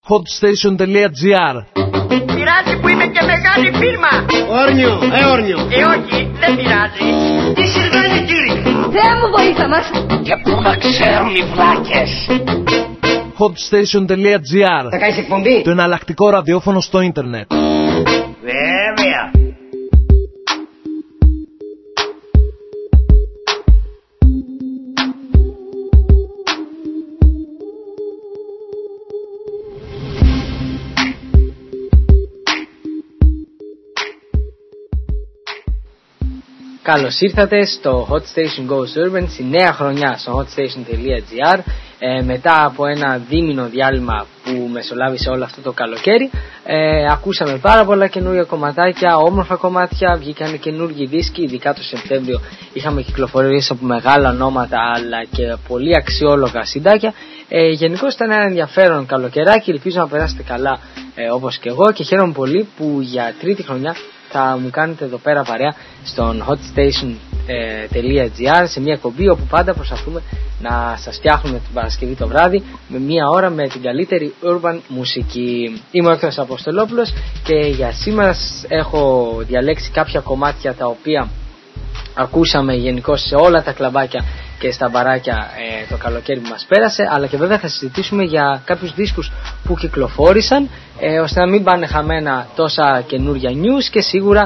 hotstation.gr. Πειράζει που είμαι και μεγάλη φίρμα. Όρνιο, όρνιο. Όχι, δεν πειράζει. Τι συμβαίνει, κύριε? Θεέ μου, βοήθα μας. Και πού να ξέρουν οι βλάκες. hotstation.gr. Θα κάνεις εκπομπή? Το εναλλακτικό ραδιόφωνο στο ίντερνετ. Βέβαια. Καλώς ήρθατε στο Hot Station Goes Urban, στη νέα χρονιά στο hotstation.gr. Μετά από ένα δίμηνο διάλειμμα που μεσολάβησε όλο αυτό το καλοκαίρι, ακούσαμε πάρα πολλά καινούργια κομματάκια, όμορφα κομμάτια, βγήκαν καινούργιοι δίσκοι, ειδικά το Σεπτέμβριο είχαμε κυκλοφορίες από μεγάλα ονόματα αλλά και πολύ αξιόλογα συντάκια. Γενικώς ήταν ένα ενδιαφέρον καλοκαιράκι, ελπίζω να περάσετε καλά όπως και εγώ και χαίρομαι πολύ που για τρίτη χρονιά θα μου κάνετε εδώ πέρα παρέα στον hotstation.gr σε μια εκπομπή όπου πάντα προσπαθούμε να σας φτιάχνουμε την Παρασκευή το βράδυ με μια ώρα με την καλύτερη urban μουσική. Είμαι ο Έκτορας Αποστολόπουλος και για σήμερα έχω διαλέξει κάποια κομμάτια τα οποία ακούσαμε γενικώς σε όλα τα κλαμπάκια και στα μπαράκια το καλοκαίρι που μας πέρασε, αλλά και βέβαια θα συζητήσουμε για κάποιους δίσκους που κυκλοφόρησαν ώστε να μην πάνε χαμένα τόσα καινούργια news και σίγουρα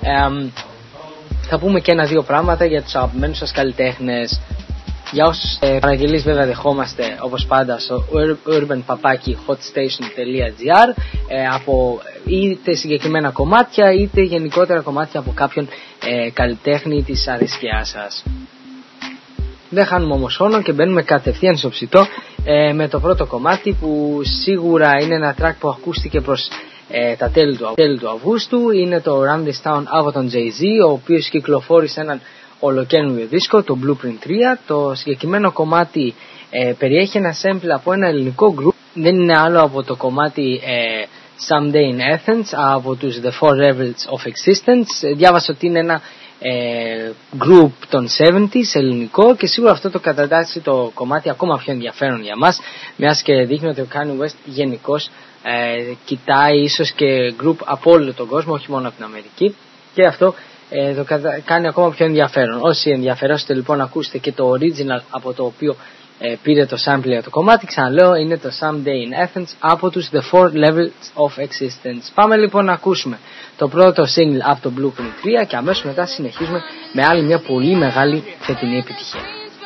θα πούμε και ένα-δύο πράγματα για τους αγαπημένους σας καλλιτέχνες. Για όσους παραγγελίες βέβαια δεχόμαστε όπως πάντα στο urbanpapaki.hotstation.gr από είτε συγκεκριμένα κομμάτια είτε γενικότερα κομμάτια από κάποιον καλλιτέχνη της αρέσκειάς σας. Δεν χάνουμε όμως χρόνο και μπαίνουμε κατευθείαν στο ψητό με το πρώτο κομμάτι που σίγουρα είναι ένα track που ακούστηκε προς τα τέλη του Αυγούστου. Είναι το Run This Town από τον Jay-Z, ο οποίος κυκλοφόρησε έναν ολοκαίνουργιο δίσκο, το Blueprint 3. Το συγκεκριμένο κομμάτι περιέχει ένα sample από ένα ελληνικό group, δεν είναι άλλο από το κομμάτι Someday in Athens από τους The Four Levels of Existence. Διάβασα ότι είναι ένα group των 70s ελληνικό και σίγουρα αυτό το κατατάσσει το κομμάτι ακόμα πιο ενδιαφέρον για μας, μιας και δείχνει ότι ο Kanye West γενικώς κοιτάει ίσως και group από όλο τον κόσμο, όχι μόνο από την Αμερική, και αυτό το κάνει ακόμα πιο ενδιαφέρον. Όσοι ενδιαφερόσετε λοιπόν ακούσετε και το original από το οποίο πήρε το sample για το κομμάτι, ξαναλέω είναι το Someday in Athens από τους The Four Levels of Existence. Πάμε λοιπόν να ακούσουμε το πρώτο single από το Blueprint 3 και αμέσως μετά συνεχίζουμε με άλλη μια πολύ μεγάλη φετινή επιτυχία.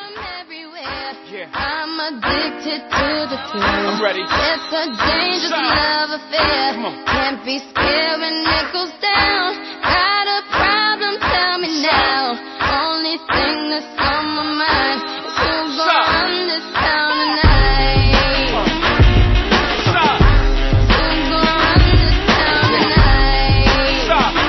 I'm addicted to the truth. I'm ready. It's a dangerous love affair. Can't be scared when it goes down. Got a problem? Tell me now. Only thing that's on my mind is who's gonna run this town tonight. Who's gonna run this town tonight?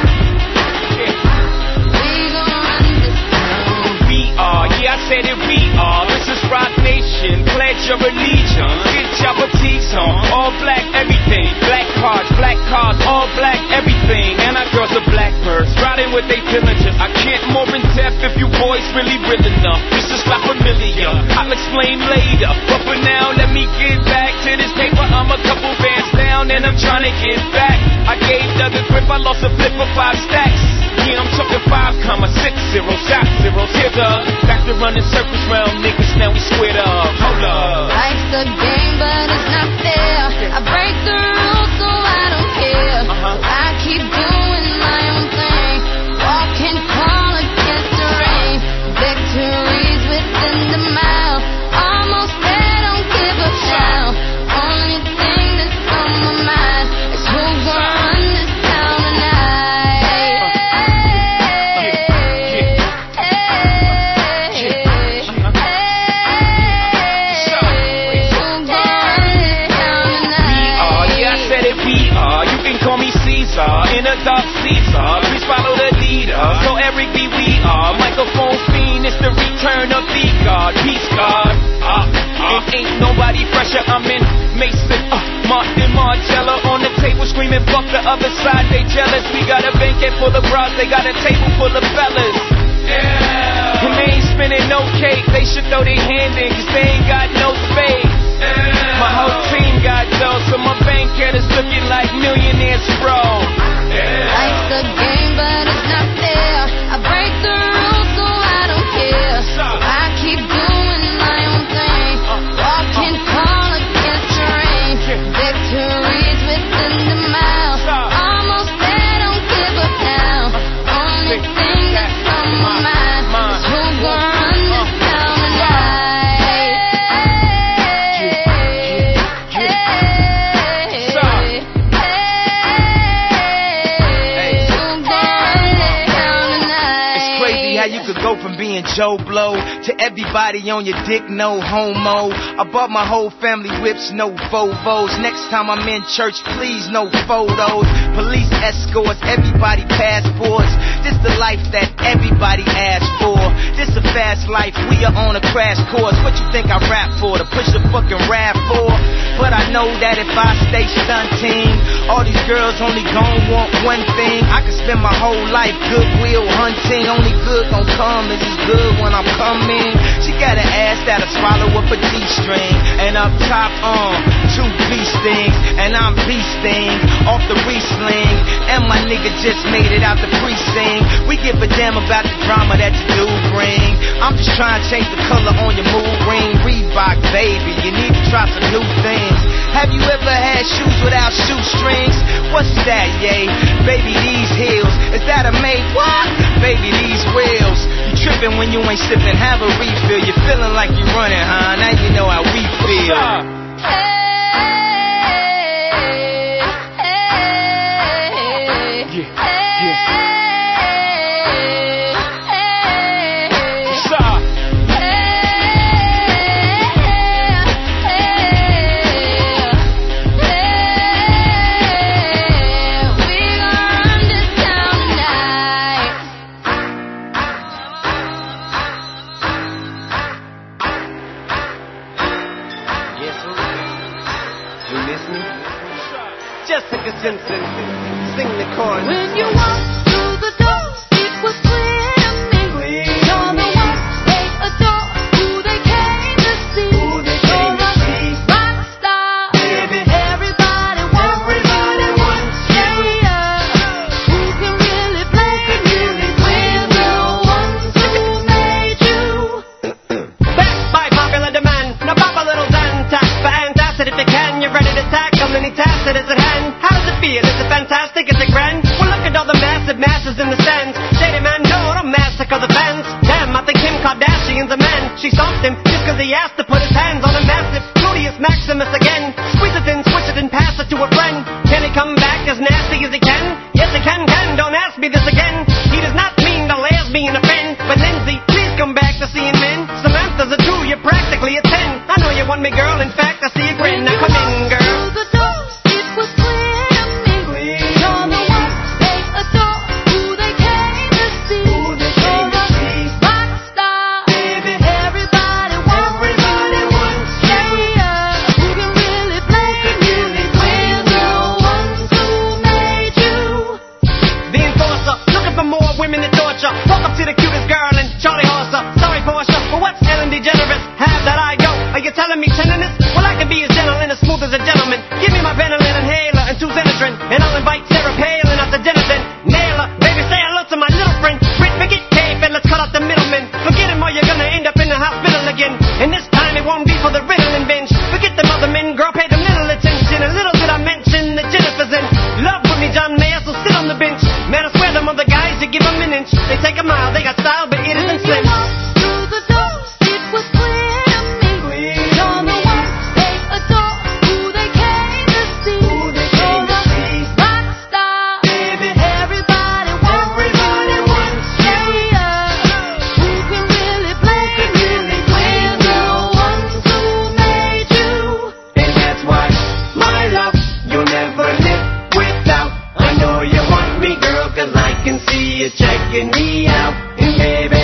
We gonna run this town. We are, yeah, I said it. We are. This is Rock Nation. Pledge your allegiance. Get your boutiques on. All black everything. Black cars, all black everything. And our girls are blackbirds, riding with they diligence. I can't more in depth if you boys really real enough. This is not familiar. I'll explain later. But for now, let me get back to this paper. I'm a couple bands down and I'm trying to get back. I gave Doug a grip, I lost a flip for 5 stacks. Yeah, I'm talking 5,60 shot zeros. Here's back to running circles round niggas, now we squared up. Hold up. Life's a game, but it's not fair. I break the rules, so I don't care. I keep doing my own thing. Walking tall against the rain. Victories within the mile. Almost there, don't give a shout. Only thing that's on my mind is who's gonna run this town tonight. In a dark Caesar, please follow the leader. So Eric B. we are microphone fiend. It's the return of the God, peace God. It ain't nobody fresher. I'm in Mason, Martin Margiela on the table screaming, fuck the other side. They jealous. We got a banquet full of bras. They got a table full of fellas. Yeah. And they ain't spinning no cake. They should throw their hand in 'cause they ain't got no space. Yeah. My whole team got dough, so my band being Joe Blow. To everybody on your dick, no homo. I bought my whole family whips, no Volvos. Next time I'm in church, please, no photos. Police escorts, everybody passports. This the life that everybody asks for. This a fast life, we are on a crash course. What you think I rap for? To push a fucking rap for? But I know that if I stay stunting, all these girls only gon' want one thing. I could spend my whole life goodwill hunting. Only good gon' come is as good when I'm coming. She got an ass that'll swallow up a G-string. And up top, 2 B-stings. And I'm beasting off the re-sling. And my nigga just made it out the precinct. We give a damn about the drama that you do bring. I'm just trying to change the color on your mood ring. Reebok, baby, you need to try some new things. Have you ever had shoes without shoestrings? What's that, yay? Baby, these heels. Is that a made what? Baby, these wheels. You tripping when you ain't sipping, have a refill. You feeling like you running, huh? Now you know how we feel. Jessica Simpson, sing the chorus. When you walk through the door, it was clear to me. You're the one they adore, who they came to see. You're a rock star, baby. Everybody wants you. Who can really play music? We're the ones who made you. Backed by popular demand, now pop a little Zantac for antacid if you can. You're ready to tackle any task that is at hand. How does it feel? Is it fantastic? Is it grand? Well, look at all the massive masses in the stands. Shady man, no, don't massacre the fans. Damn, I think Kim Kardashian's a man. She stomped him just cause he asked to put his hands on a massive Gluteus Maximus again. Squeeze it in, switch it and pass it to a friend. Can he come back as nasty as he can? Yes, he can, don't ask me this again. He does not mean the lesbian offend. But Lindsay, please come back to seeing men. Samantha's a 2, you're practically a 10. I know you want me, girl, in fact, I see a grin. Now come in, girl. Walk up to the cutest girl and Charlie Horser. Sorry, Portia, but what's Ellen DeGeneres? Have that I go. Are you telling me tenderness? Well, I can be as gentle and as smooth as a gentleman. Give me my Benylin inhaler and 2 Xenadrin, and I'll invite Sarah Palin out to dinner then. Nail her, baby, say hello to my little friend. Brit, forget Dave, and let's cut out the middleman. Forget him or you're gonna end up in the hospital again. And this time it won't be for the Ritalin binge. Forget them other men, girl, pay them little attention. A little did I mention that Jennifer's in love with me, John Mayer, so sit on the bench. Man, I swear them other guys, you give them an inch. They take a mile, they got style, but it isn't slim. Through the doors, it was clear to me. You're the one they adore, who they came to see. You're a rock star, baby. Everybody wants you. Who can really play music? We're the ones who made you. And that's why, my love, you'll never live without. I know you want me, girl, cause I can see you checking me out. And baby,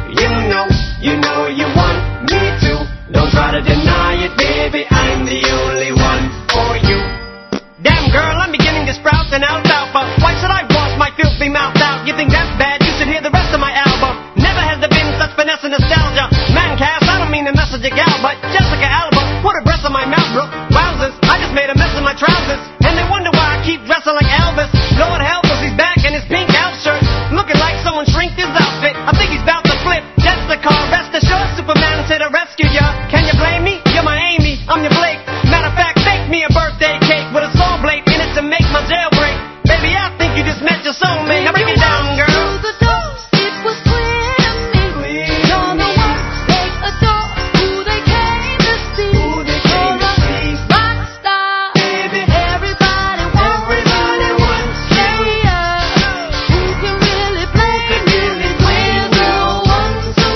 you know you want me too. Don't try to deny it, baby, I'm the only one for you. Damn girl, I'm beginning to sprout an alfalfa. Why should I wash my filthy mouth out? You think that's bad? You should hear the rest of my album. Never has there been such finesse and nostalgia. Man, Cass, I don't mean to message a gal, but Jessica Alba, put a breast on my mouth, bro. Wowzers, I just made a mess of my trousers. And they wonder why I keep dressing like Elvis. Lord help us, he's back in his pink elf shirt, looking like someone shrinked his outfit. I think he's about to flip. Jessica, rest assured, Superman to the rescue, ya. Can you blame me? You're my Amy, I'm your Blake. Matter of fact, bake me a birthday cake with a saw blade in it to make my jailbreak. Baby, I think you just met your soulmate. Now break it down, girl. Through the doors, it was clear to me. You're the one they adore, who they came to see. You're a rock star, baby. Everybody wants you. Who can really play music? We're the ones who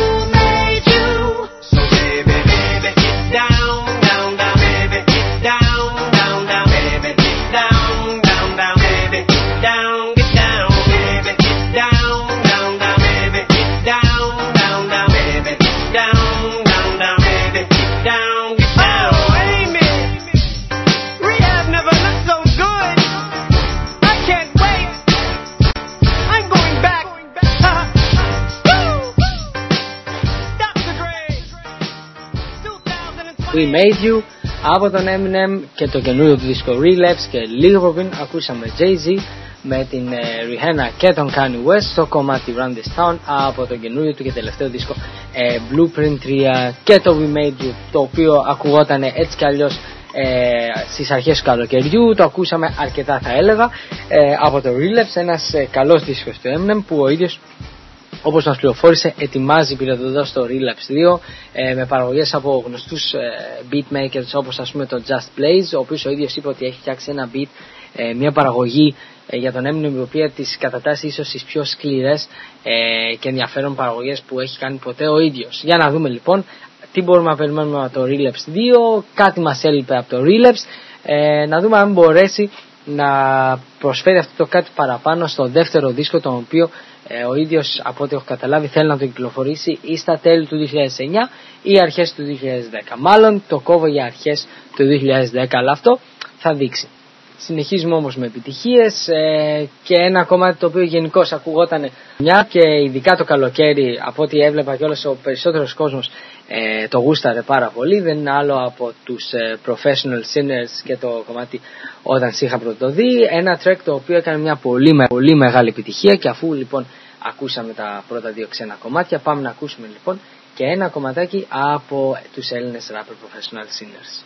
We Made You από τον Eminem και το καινούριο του δίσκο Relapse, και λίγο πριν ακούσαμε Jay-Z με την Rihanna και τον Kanye West στο κομμάτι Run This Town από τον καινούριο του και τελευταίο δίσκο Blueprint 3 και το We Made You, το οποίο ακουγόταν έτσι κι αλλιώς στις αρχές του καλοκαιριού. Το ακούσαμε αρκετά, θα έλεγα, από το Relapse, ένας καλός δίσκος του Eminem που ο ίδιος, όπως μας πληροφόρησε, ετοιμάζει πυροδοτό στο Relapse 2 με παραγωγές από γνωστούς beatmakers όπως ας πούμε το Just Blaze, ο οποίος ο ίδιος είπε ότι έχει φτιάξει ένα beat, μια παραγωγή για τον Eminem, η οποία τις κατατάσσει ίσως τις πιο σκληρές και ενδιαφέρον παραγωγές που έχει κάνει ποτέ ο ίδιος. Για να δούμε λοιπόν τι μπορούμε να περιμένουμε από το Relapse 2, κάτι μας έλειπε από το Relapse, να δούμε αν μπορέσει να προσφέρει αυτό το κάτι παραπάνω στο δεύτερο δίσκο, τον οποίο ο ίδιος, από ό,τι έχω καταλάβει, θέλει να το κυκλοφορήσει ή στα τέλη του 2009 ή αρχές του 2010. Μάλλον το κόβω για αρχές του 2010, αλλά αυτό θα δείξει. Συνεχίζουμε όμως με επιτυχίες και ένα κομμάτι το οποίο γενικώς ακουγόταν μια και ειδικά το καλοκαίρι, από ό,τι έβλεπα κιόλας ο περισσότερος κόσμος το γούσταρε πάρα πολύ, δεν είναι άλλο από τους Professional Sinners και το κομμάτι Όταν Σ' είχα πρωτοδεί, ένα track το οποίο έκανε μια πολύ μεγάλη επιτυχία. Και αφού λοιπόν ακούσαμε τα πρώτα δύο ξένα κομμάτια, πάμε να ακούσουμε λοιπόν και ένα κομματάκι από τους Έλληνες rapper Professional Sinners.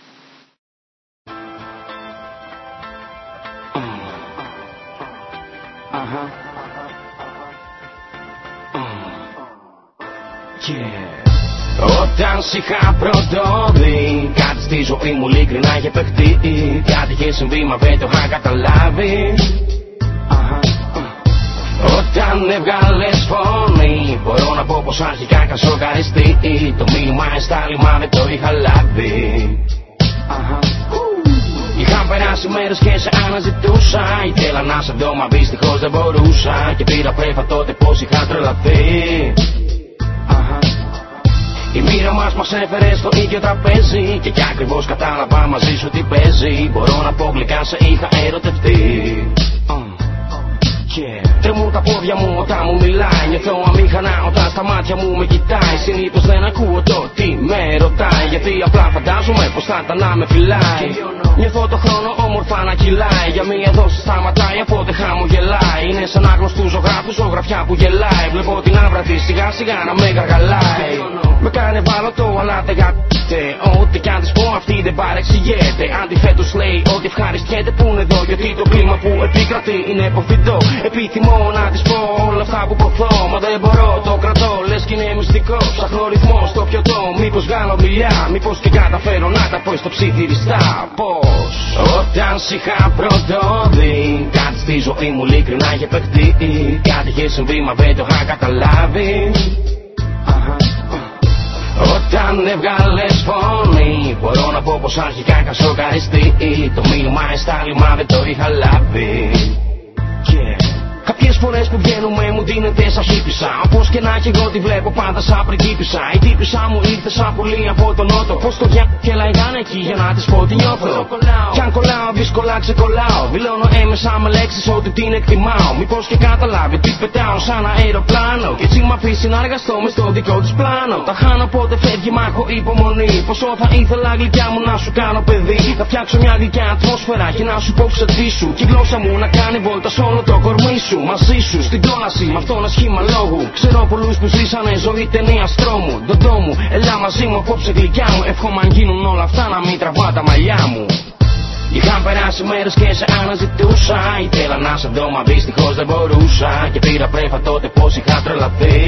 Όταν σ' είχα πρωτοδεί, κάτι στη ζωή μου ειλικρινά είχε παιχτεί. Κάτι είχε συμβεί μα δεν το είχα καταλάβει. Όταν έβγαλες φωνή, μπορώ να πω πως αρχικά είχα σοκαριστεί. Το μήνυμα εστάλημα δεν το είχα λάβει. Είχαν περάσει μέρες και σε αναζητούσα. Ήθελα να σε δω μα δυστυχώς δεν μπορούσα. Και πήρα πρέφα τότε πως είχα τρελαθεί. Η μοίρα μας έφερε στο ίδιο τραπέζι. Και κι ακριβώς κατάλαβα μαζί σου τι παίζει. Μπορώ να πω γλυκά σε είχα ερωτευτεί. Τρεμούν τα πόδια μου όταν μου μιλάει. Νιώθω αμήχανα όταν στα μάτια μου με κοιτάει. Συνήθως δεν ακούω το τι με ρωτάει. Γιατί απλά φαντάζομαι πως θα ήταν να με φυλάει. Νιώθω το χρόνο όμορφα να κυλάει. Για μία δόση σταματάει οπότε χαμογελάει. Είναι σαν άγνωστου ζωγράφου ζωγραφιά που γελάει. Βλέπω την άβρα της σιγά σιγά να με γαργαλάει. Με κάνει ευάλωτο αλλά δεν γαμπτέ. Ό,τι κι αν της πω αυτή δεν παρεξηγείται. Αντιθέτως λέει ότι ευχαριστιέται που είναι εδώ. Γιατί το κλίμα που επικρατεί είναι υποφυτό. Επιθυμώ να της πω όλα αυτά που ποθώ. Μα δεν μπορώ, το κρατώ, λες κι είναι μυστικό. Ψάχνω ρυθμό στο πιωτό, μήπως βγάλω δουλειά. Μήπως και καταφέρω να τα πω στο ψιθυριστά. Πώς όταν σ' είχα πρωτοδεί, κάτι στη ζωή μου ειλικρινά είχε παιχτεί. Κάτι είχε συμβεί μα δεν το είχα καταλάβει. Όταν έβγαλες φωνή, μπορώ να πω πως αρχικά είχα σοκαριστεί. Το μήνυμα εστάλημα δεν το είχα λάβει. Κάποιες φορές που βγαίνουμε μου δίνεται σαν χύπησα. Όπως και να έχει εγώ τη βλέπω πάντα σαν πριγκίπισσα. Η τύπισσα μου ήρθε σαν πουλί από τον νότο. Πως το γεια και λαϊγάνε εκεί για να της πω τι νιώθω. Κι αν κολλάω δύσκολα ξεκολλάω. Δηλώνω έμεσα με λέξεις ότι την εκτιμάω. Μήπως και καταλάβει τι πετάω σαν αεροπλάνο. Και έτσι μ' αφήσει να εργαστώ μες στο δικό της πλάνο. Τα χάνω πότε φεύγει μα έχω υπομονή. Πόσο θα ήθελα γλυκιά μου να σου κάνω παιδί. Θα φτιάξω μια γλυκιά ατμόσφαιρα και να σου πω ξετήσου. Και η γλώσσα μου να κάνει βόλτα σ' όλο το κορμί σου. Μαζί σου στην κόλαση με αυτό ένα σχήμα λόγου. Ξέρω πολλούς που ζήσανε ζωή ταινία τρόμου. Ντοντό μου, έλα μαζί μου απόψε γλυκιά μου. Εύχομαι αν γίνουν όλα αυτά να μην τραβά τα μαλλιά μου. Είχαν περάσει μέρες και σε αναζητούσα. Ήθελα να σε δω μα δυστυχώς δεν μπορούσα. Και πήρα πρέφα τότε πως είχα τρελαθεί.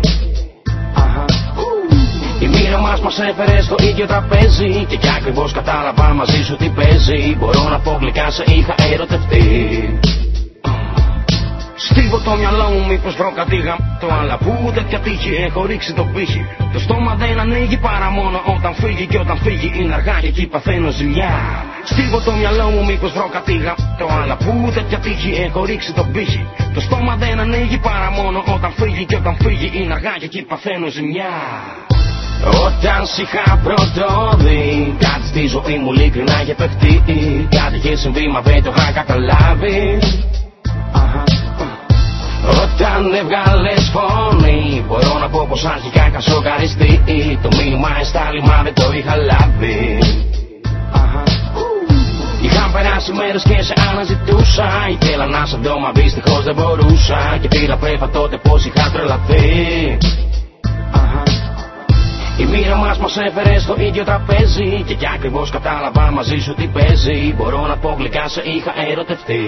Η μοίρα μας έφερε στο ίδιο τραπέζι. Και κι ακριβώς κατάλαβα μαζί σου τι παίζει. Μπορώ να πω γλυκά σε είχα ερωτευτεί. Στίβω το μυαλό μου μήπως βρω κάτι γαμπτό. Αλλά που τέτοια τύχη έχω ρίξει το πύχη. Το στόμα δεν ανοίγει παρά μόνο όταν φύγει. Και όταν φύγει είναι αργά και εκεί παθαίνω ζημιά. Στίβω το μυαλό μου μήπως βρω κάτι γαμπτό. Αλλά που τέτοια τύχη έχω ρίξει το πύχη. Το στόμα δεν ανοίγει παρά μόνο όταν φύγει. Και όταν φύγει είναι αργά και εκεί παθαίνω ζημιά. Όταν σ' είχα πρωτοδεί, κάτι στη ζωή μου ειλικρινά είχε παιχτεί. Κάτι είχε συμβεί μα δεν το είχα καταλάβει. Όταν έβγαλες φωνή, μπορώ να πω πως αρχικά είχα σοκαριστεί. Το μήνυμα εστάλημα δεν το είχα λάβει. Είχαν περάσει μέρες και σε αναζητούσα. Ήθελα να σε δω μα δυστυχώς δεν μπορούσα. Και πήρα πρέφα τότε πως είχα τρελαθεί. Η μοίρα μας έφερε στο ίδιο τραπέζι. Και κι ακριβώς κατάλαβα μαζί σου τι παίζει. Μπορώ να πω γλυκά σε είχα ερωτευτεί.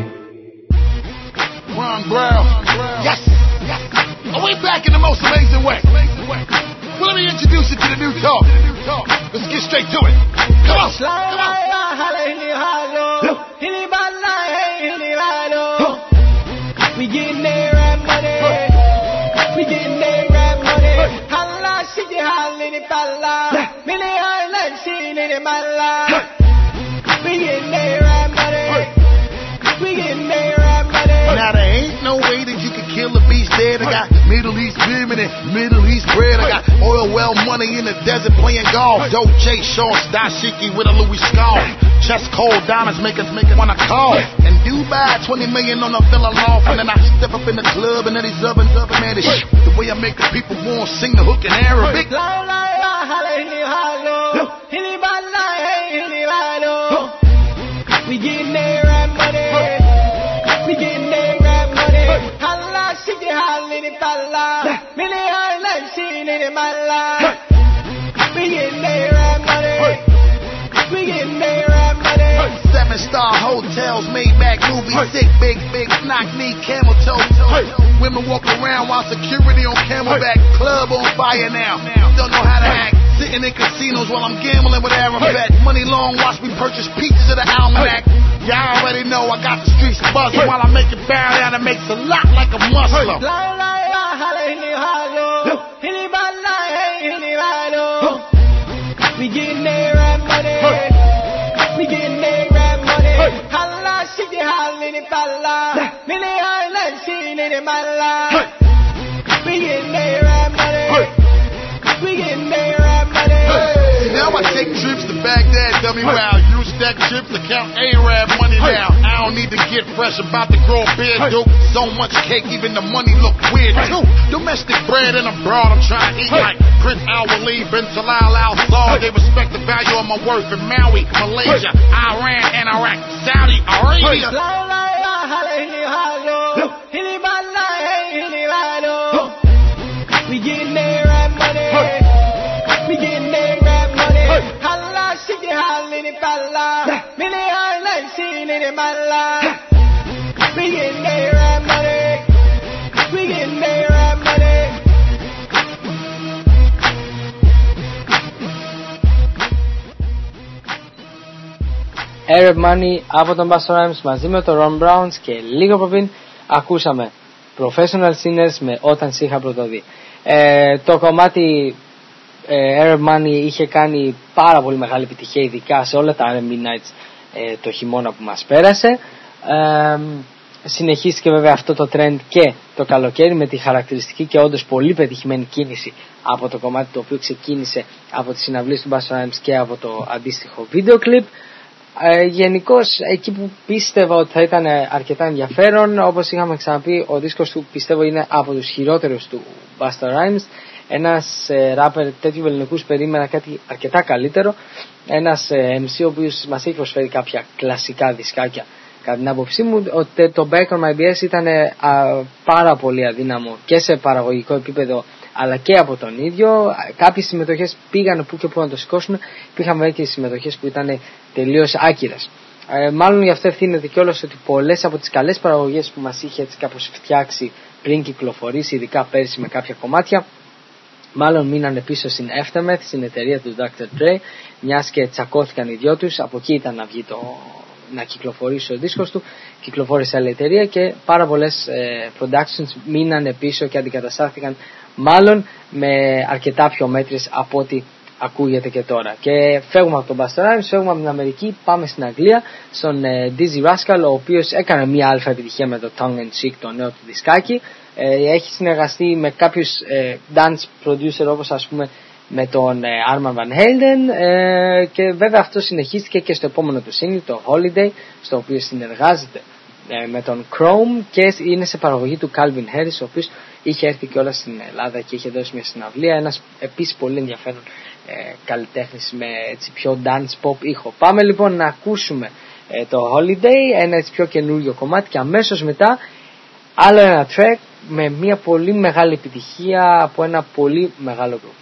Ron Brown. Yes. Are we back in the most amazing way? Well, let me introduce you to the new talk. Let's get straight to it. Come on. We getting there and money. We getting there and money. Allah, shiki halini palla. Mini island, shini malla. We getting there and money. We getting there and money. Now there ain't no way that you can kill a beast dead. I got Middle East women and Middle East bread. I got oil well money in the desert playing golf. Dolce shorts, dashiki with a Louis scarf. Chest cold diamonds make us wanna call. And Dubai, 20 million on a villa loft. And then I step up in the club and then these oven man, this shit. The way I make the people want sing the hook in Arabic. We getting there and money. We getting there and money. Allah, shiki halini palla. Mini island, shini malla. We getting there and money. We getting there and money. 7-star hotels, Maybach, movie, sick, big, knock me, camel toe. Women walk around while security on camelback. Club on fire now. Don't know how to act. Sitting in casinos while I'm gambling with Aaron Bet. Money long, watch me purchase pieces of the almanac. Y'all already know I got the streets buzzing. While I make it bow down, it makes a lot like a Muslim. We getting there and money. We getting there and money. Allah, shiki halini palla. Mini island, shini malla. We getting there and money. We getting there and money. Now I take trips to Baghdad, dummy wow. Use stack chips to count Arab money now. I don't need to get fresh about to grow a beard, dude. So much cake, even the money look weird too. Domestic bread and abroad, I'm trying to eat like Prince Al-Wali, bin Talal Al-Saud. They respect the value of my worth in Maui, Malaysia, Iran, and Iraq, Saudi Arabia. We getting there and money. We getting there and money. Allah, shiki halini palla. Mini island, shini malla. We getting there and money. We getting there and money. Arab Money από τον Busta Rhymes μαζί με τον Ron Browns και λίγο πριν ακούσαμε Professional Sinners με Όταν Σ' είχα πρωτοδεί. Το κομμάτι Arab Money είχε κάνει πάρα πολύ μεγάλη επιτυχία, ειδικά σε όλα τα R&B Nights το χειμώνα που μας πέρασε. Συνεχίστηκε βέβαια αυτό το trend και το καλοκαίρι με τη χαρακτηριστική και όντως πολύ πετυχημένη κίνηση από το κομμάτι το οποίο ξεκίνησε από τις συναυλίες του Busta Rhymes και από το αντίστοιχο βίντεο κλιπ. Γενικώς εκεί που πίστευα ότι θα ήταν αρκετά ενδιαφέρον, όπως είχαμε ξαναπεί, ο δίσκος του πιστεύω είναι από τους χειρότερους του Busta Rhymes. Ένας ράπερ τέτοιου ελληνικούς περίμενα κάτι αρκετά καλύτερο. Ένας MC ο οποίος μας έχει προσφέρει κάποια κλασικά δισκάκια. Κατά την άποψή μου, ότι το Back on My BS ήταν πάρα πολύ αδύναμο και σε παραγωγικό επίπεδο αλλά και από τον ίδιο. Κάποιες συμμετοχές πήγαν που και που να το σηκώσουν, υπήρχαν βέβαια και συμμετοχές που ήταν τελείως άκυρες. Μάλλον γι' αυτό ευθύνεται κιόλας ότι πολλές από τις καλές παραγωγές που μας είχε έτσι κάπως φτιάξει πριν κυκλοφορήσει, ειδικά πέρσι με κάποια κομμάτια, μάλλον μείνανε πίσω στην Aftermath, στην εταιρεία του Dr. Dre, μιας και τσακώθηκαν οι δυο τους. Από εκεί ήταν να βγει να κυκλοφορήσει ο δίσκος του, κυκλοφόρησε άλλη εταιρεία και πάρα πολλές productions μείνανε πίσω και αντικαταστάθηκαν μάλλον με αρκετά πιο μέτρες από ό,τι ακούγεται και τώρα. Και φεύγουμε από τον Busta Rhymes, φεύγουμε από την Αμερική, πάμε στην Αγγλία, στον Dizzy Rascal, ο οποίος έκανε μια αλφα επιτυχία με το Tongue and Cheek, το νέο του δισκάκι. Έχει συνεργαστεί με κάποιους dance producer όπως ας πούμε με τον Armand Van Helden, και βέβαια αυτό συνεχίστηκε και στο επόμενο του single, το Holiday, στο οποίο συνεργάζεται με τον Chrome και είναι σε παραγωγή του Calvin Harris, ο οποίος είχε έρθει και όλα στην Ελλάδα και είχε δώσει μια συναυλία. Ένας επίσης πολύ ενδιαφέρον καλλιτέχνης με έτσι πιο dance pop ήχο. Πάμε λοιπόν να ακούσουμε το Holiday, ένα έτσι πιο καινούριο κομμάτι, και αμέσως μετά άλλο ένα track με μια πολύ μεγάλη επιτυχία από ένα πολύ μεγάλο group.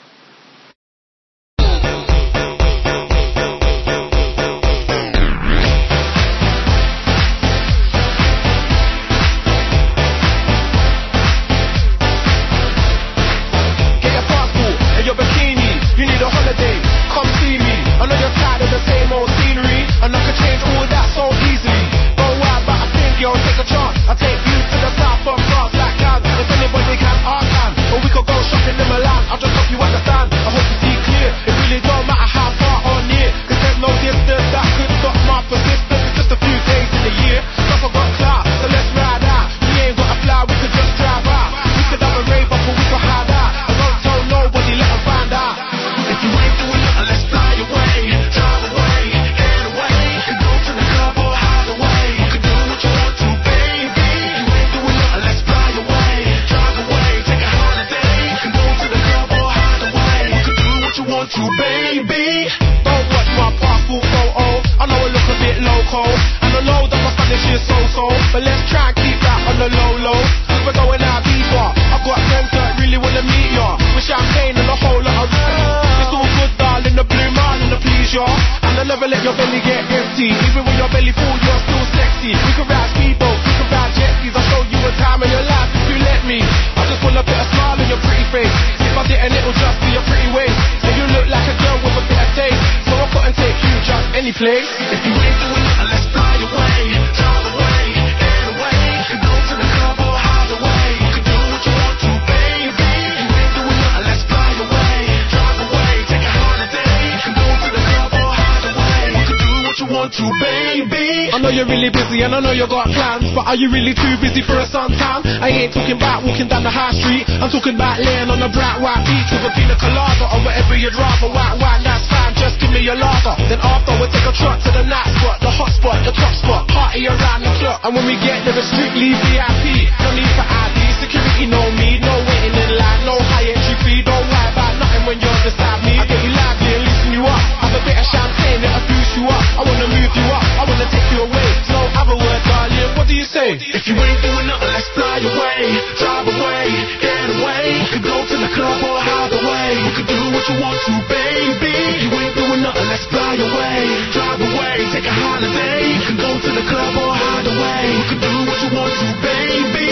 I'll take you to the south of France like guns. If anybody can, I can. Or we could go shopping in Milan. I'll just hope you understand. I hope you see clear. It really don't matter how far or near. Cause there's no distance that could stop my persistence. It's just a few days in the year. Plus I got clout, so let's ride out. We ain't gotta fly, we could just drive out. We could have a rave up or we could hide out. I won't tell nobody, let them find out. If you ain't doing nothing, let's fly away. Drive away, get away. You can go to the club or hide away. You can do what you want to, baby. You ain't doing nothing, let's fly away. Drive away, take a holiday. You can go to the club or hide away. You can do what you want to, baby. Don't watch my passport photo. I know I look a bit loco, and I know that my Spanish is so-so, but let's try and keep that on the low-low. Cause we're going out deeper. I've got friends that really wanna meet ya, with champagne and a whole lot of it's all good, darling, the blue marlin, the please ya. And I never let your belly get empty. Even when your belly full, you're still sexy. We can ride speedboats, we can ride jet skis. I'll show you a time in your life if you let me. I just wanna put a smile on your pretty face. If I didn't, it'll just be your pretty waist. And you look like a girl with a bit of taste, so I couldn't take you just any place. If you ain't doing nothing, let's fly away. Drive away, get away. You can go to the club or hide away. You can do what you want to, baby. You ain't doing nothing, let's fly away. Drive away, take a holiday. You can go to the club or hide away. You can do what you want to, baby. I know you're really busy and I know you got plans, but are you really too busy for a suntan? I ain't talking about walking down the high street. I'm talking about laying on a bright white beach with a pina colada or whatever you'd rather. White wine, that's fine, just give me your lager. Then after we'll take a trot to the night spot, the hot spot, the top spot, party around the clock. And when we get there, it's strictly VIP. No need for ID, security, no me, no waiting in line, no high entry fee. Don't worry about nothing when you're beside me. I get you lively and loosen you up. Have a bit of champagne, it'll boost you up. I wanna move you up, I wanna take you away. No other word, darling, what do you say? If you ain't doing nothing, let's fly away. Drive away, get away. We could go to the club or hide away. We could do what you want to, baby. You ain't doing nothing, let's fly away. Drive away, take a holiday. You can go to the club or hide away. You can do what you want to, baby.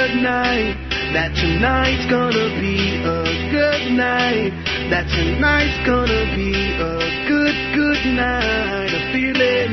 good night. That tonight's gonna be a good night. That tonight's gonna be a good, good night. A feeling.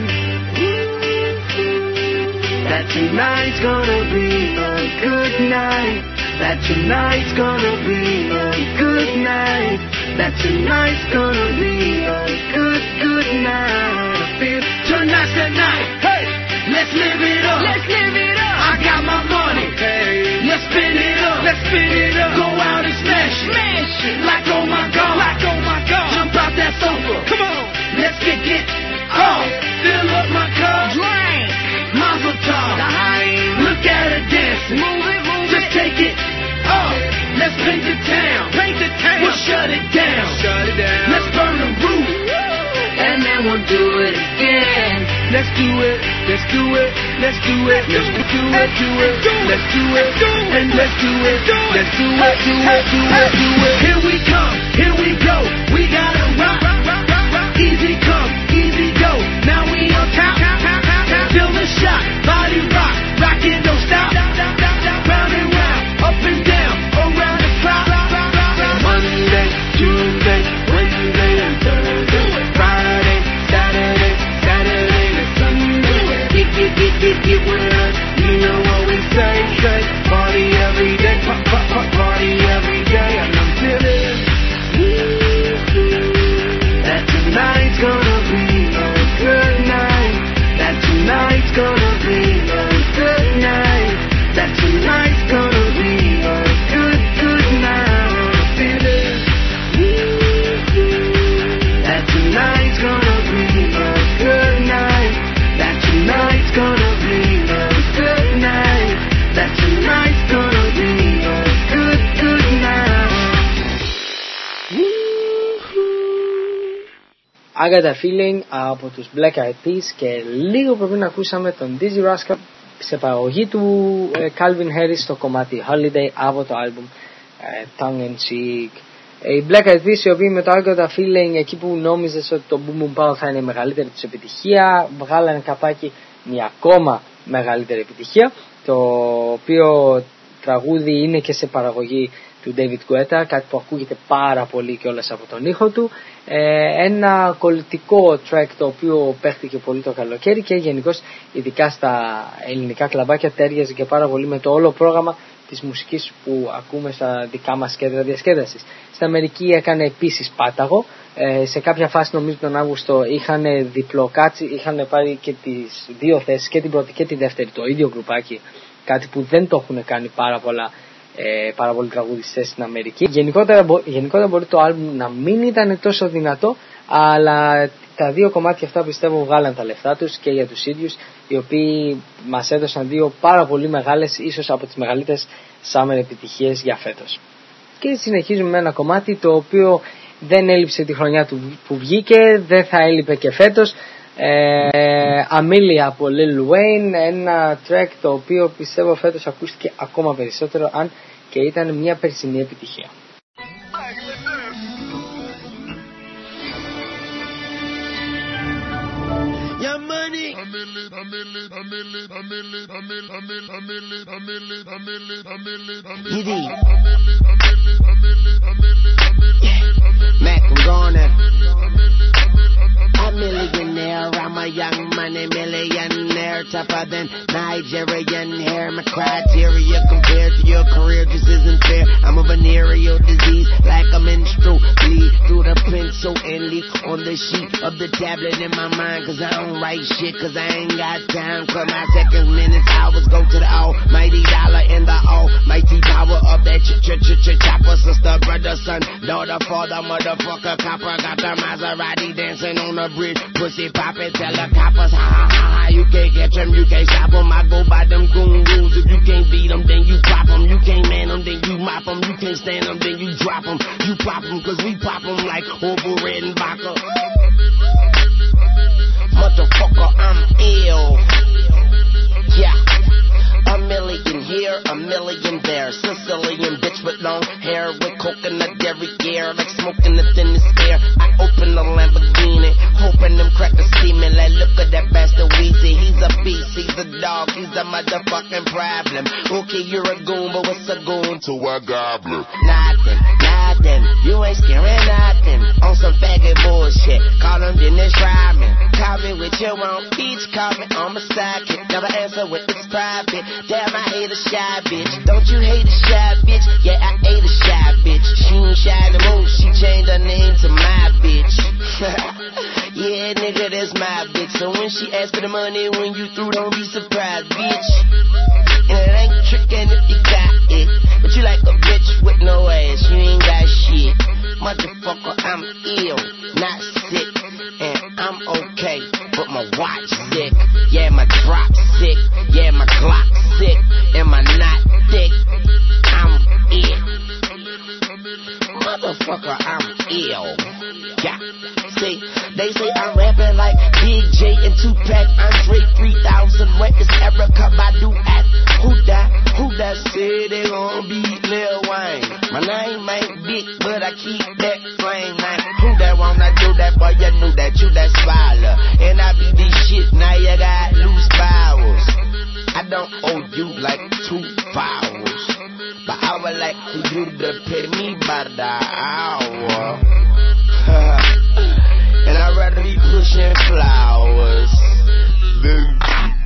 That tonight's gonna be a good night. That tonight's gonna be a good night. That tonight's gonna be a good, good night. I feel tonight's the night. Hey, let's live it up. Let's live it up. I got my money. Hey, let's spin it up. Let's spin it up. Go out and smash it. Smash it. Like oh my God. Like oh my God. Jump out that sofa. Come on. Let's get oh. Fill up my cup. Drink. Mazel tov. Look at her dancing. Move it, move just it. Take it. Oh, let's paint the town. Paint the town. We'll shut it down. Shut it down. Let's burn the roof. And then we'll do it again. Let's do it. Let's do it. Let's do it. Let's do it. Do it. Let's do it. And let's do it. Let's do it. Do it. Do it. Do it. Here we come. Here we go. We gotta rock. Easy come. Easy go. Now we on top. Feel the shot. Body rock. Rock it. Don't stop. Round and round. Up and down, around the clock. Monday, Tuesday, Wednesday, and Thursday. Friday, Saturday, Saturday and Sunday. Get with us. You know what we say. Party every day, party every day. And I'm feeling that tonight's gonna be a good night. That tonight's gonna be a good night. That tonight's gonna be a good, good night. Feel it. That tonight's gonna be a good night. That tonight's gonna be a good night. That tonight's gonna be a good, good night. I Got a Feeling από τους Black Eyed Peas και λίγο πριν ακούσαμε τον Dizzy Rascal σε παραγωγή του Calvin Harris στο κομμάτι Holiday από το άλμπουμ Tongue in Cheek. Οι Black Eyed Peas, οι οποίοι με το I Got a Feeling, εκεί που νόμιζες ότι το Boom Boom Pow θα είναι η μεγαλύτερη τους επιτυχία, βγάλανε καπάκι μια ακόμα μεγαλύτερη επιτυχία, το οποίο τραγούδι είναι και σε παραγωγή του David Guetta, κάτι που ακούγεται πάρα πολύ κιόλας από τον ήχο του. Ένα κολλητικό track το οποίο παίχτηκε πολύ το καλοκαίρι και γενικώς ειδικά στα ελληνικά κλαμπάκια τέριαζε και πάρα πολύ με το όλο πρόγραμμα της μουσικής που ακούμε στα δικά μας κέντρα διασκέδασης. Στην Αμερική έκανε επίσης πάταγο. Σε κάποια φάση νομίζω τον Αύγουστο είχαν διπλοκάτσει, είχαν πάρει και τις δύο θέσεις, και την πρώτη και τη δεύτερη, το ίδιο γκρουπάκι, κάτι που δεν το έχουν κάνει πάρα πολλοί τραγουδιστές στην Αμερική. Γενικότερα μπορεί το άλμπουμ να μην ήταν τόσο δυνατό, αλλά τα δύο κομμάτια αυτά πιστεύω βγάλαν τα λεφτά τους και για τους ίδιους, οι οποίοι μας έδωσαν δύο πάρα πολύ μεγάλες, ίσως από τις μεγαλύτερες summer επιτυχίες για φέτος. Και συνεχίζουμε με ένα κομμάτι το οποίο δεν έλειψε τη χρονιά του που βγήκε, δεν θα έλειπε και φέτος. Amelia από Lil Wayne, ένα track το οποίο πιστεύω φέτος ακούστηκε ακόμα περισσότερο, αν και ήταν μια περσινή επιτυχία. Mac, I'm going there. A millionaire, I'm a young money millionaire, tougher than Nigerian hair. My criteria compared to your career just isn't fair. I'm a venereal disease, like a menstrual bleed through the pencil and leak on the sheet of the tablet in my mind. Cause I don't write shit, cause I ain't got time. Cause my seconds, minutes, hours go to the almighty dollar and the almighty power of that chopper. Sister, brother, son, daughter, father, motherfucker, copper. Got the Maserati dancing on the bridge, pussy poppin', tell the coppers, ha ha ha ha, you can't catch them, you can't stop them. I go by them goon rules, if you can't beat them, then you drop them. You can't man them, then you mop them. You can't stand them, then you drop them. You pop them, cause we pop them like Orville Redenbacher. Motherfucker, I'm ill. Yeah. A A million here, a million there. Sicilian bitch with long hair, with coconut dairy gear, like smoking the thinnest air. I open the Lamborghini, hoping them crackers see me. Like, look at that bastard Weezy. He's a beast, he's a dog, he's a motherfucking problem. Okay, you're a goon, but what's a goon to a goblin? Nothing, nothing, you ain't scaring nothing. On some faggot bullshit, call him Dennis Rodman. Call me with your own beach, call me on my sidekick. Never answer with it's private. Damn, I hate a shy bitch. Don't you hate a shy bitch? Yeah, I hate a shy bitch. She ain't shy no more, she changed her name to my bitch. Yeah, nigga, that's my bitch. So when she asks for the money, when you through, don't be surprised, bitch. And it ain't trickin' if you got it, but you like a bitch with no ass, you ain't got shit. Motherfucker, I'm ill, not sick, and I'm okay, but my watch sick. Yeah, my drop sick, yeah, my Glock sick, and my knot thick. I'm ill. Motherfucker, I'm ill. Yeah, see, they say I'm rapping like Big J and Tupac, Andre 3000, where is Erykah Badu at? Who that say they gon' beat Lil Wayne? My name ain't big, but I keep that flame name. Who that wanna do that, boy, you knew that, you that swallow. And I be this shit, now you got loose bowels. I don't owe you like 2 vowels, but I would like for you to pay me by the hour. And I'd rather be pushing flowers than